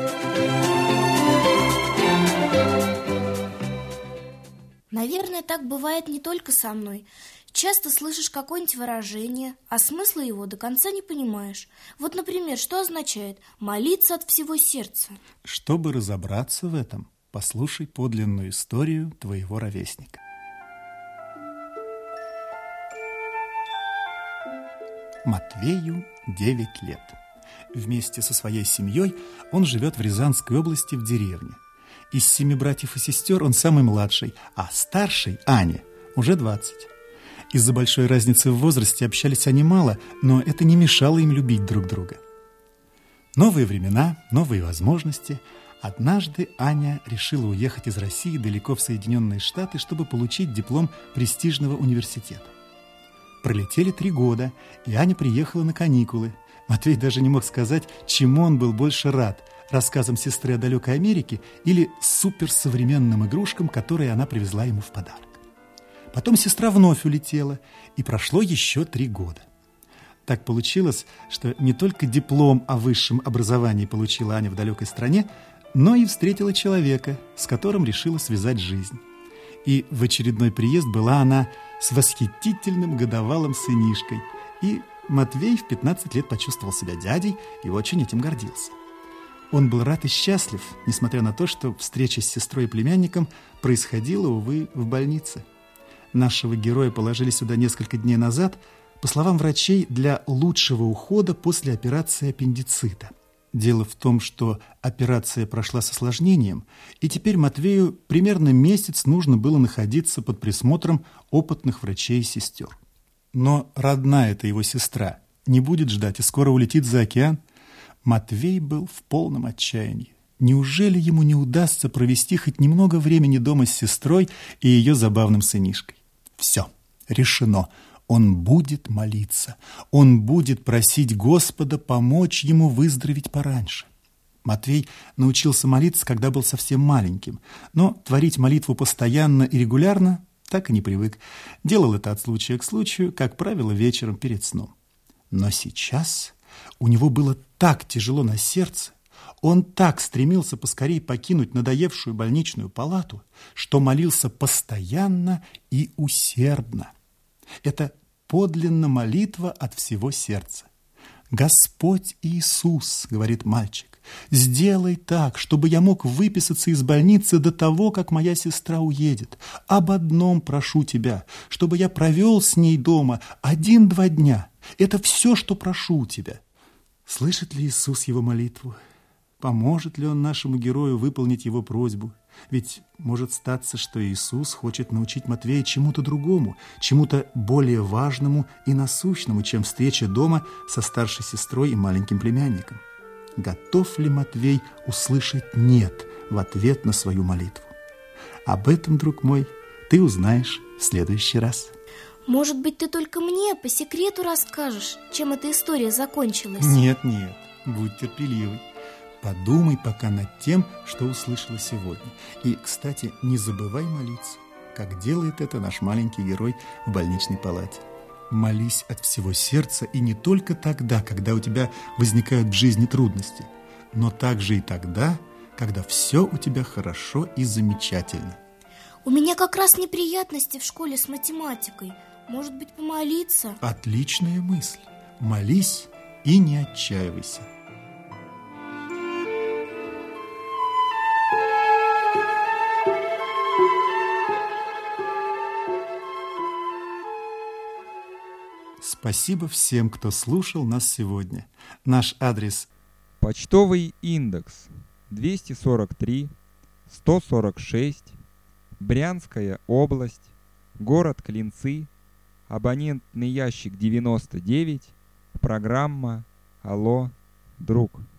Наверное, так бывает не только со мной. Часто слышишь какое-нибудь выражение, а смысла его до конца не понимаешь. Вот, например, что означает «молиться от всего сердца»? Чтобы разобраться в этом, послушай подлинную историю твоего ровесника. Матвею 9 лет. Вместе со своей семьей он живет в Рязанской области в деревне. Из 7 братьев и сестер он самый младший, а старший, Аня, уже 20. Из-за большой разницы в возрасте общались они мало, но это не мешало им любить друг друга. Новые времена, новые возможности. Однажды Аня решила уехать из России далеко в Соединенные Штаты, чтобы получить диплом престижного университета. Пролетели 3 года, и Аня приехала на каникулы. Матвей даже не мог сказать, чему он был больше рад – рассказам сестры о далекой Америке или суперсовременным игрушкам, которые она привезла ему в подарок. Потом сестра вновь улетела, и прошло еще 3 года. Так получилось, что не только диплом о высшем образовании получила Аня в далекой стране, но и встретила человека, с которым решила связать жизнь. И в очередной приезд была она с восхитительным годовалым сынишкой, и Матвей в 15 лет почувствовал себя дядей и очень этим гордился. Он был рад и счастлив, несмотря на то, что встреча с сестрой и племянником происходила, увы, в больнице. Нашего героя положили сюда несколько дней назад, по словам врачей, для лучшего ухода после операции аппендицита. Дело в том, что операция прошла с осложнением, и теперь Матвею примерно месяц нужно было находиться под присмотром опытных врачей и сестер. Но родная-то его сестра не будет ждать и скоро улетит за океан. Матвей был в полном отчаянии. Неужели ему не удастся провести хоть немного времени дома с сестрой и ее забавным сынишкой? Все, решено. Он будет молиться. Он будет просить Господа помочь ему выздороветь пораньше. Матвей научился молиться, когда был совсем маленьким, но творить молитву постоянно и регулярно так и не привык. Делал это от случая к случаю, как правило, вечером перед сном. Но сейчас у него было так тяжело на сердце, он так стремился поскорей покинуть надоевшую больничную палату, что молился постоянно и усердно. Это подлинно молитва от всего сердца. «Господь Иисус, — говорит мальчик, — сделай так, чтобы я мог выписаться из больницы до того, как моя сестра уедет. Об одном прошу тебя, чтобы я провел с ней дома 1-2 дня. Это все, что прошу у тебя». Слышит ли Иисус его молитву? Поможет ли он нашему герою выполнить его просьбу? Ведь может статься, что Иисус хочет научить Матвея чему-то другому, чему-то более важному и насущному, чем встреча дома со старшей сестрой и маленьким племянником. Готов ли Матвей услышать «нет» в ответ на свою молитву? Об этом, друг мой, ты узнаешь в следующий раз. Может быть, ты только мне по секрету расскажешь, чем эта история закончилась? Нет, будь терпеливый. Подумай пока над тем, что услышала сегодня. И, кстати, не забывай молиться, как делает это наш маленький герой в больничной палате. Молись от всего сердца, и не только тогда, когда у тебя возникают в жизни трудности, но также и тогда, когда все у тебя хорошо и замечательно. У меня как раз неприятности в школе с математикой. Может быть, помолиться? Отличная мысль. Молись и не отчаивайся. Спасибо всем, кто слушал нас сегодня. Наш адрес: почтовый индекс 243 146, Брянская область, город Клинцы, абонентный ящик 99, программа «Алло, друг».